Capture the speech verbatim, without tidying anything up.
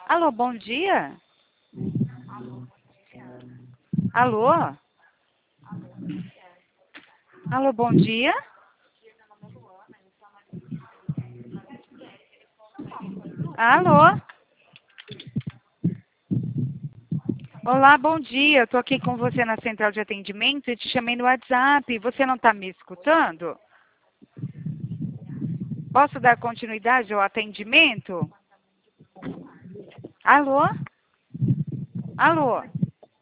Alô, bom dia? Alô? Alô, bom dia? Alô? Olá, bom dia. Estou aqui com você na central de atendimento e te chamei no WhatsApp. Você não está me escutando? Posso dar continuidade ao atendimento? Alô? Alô?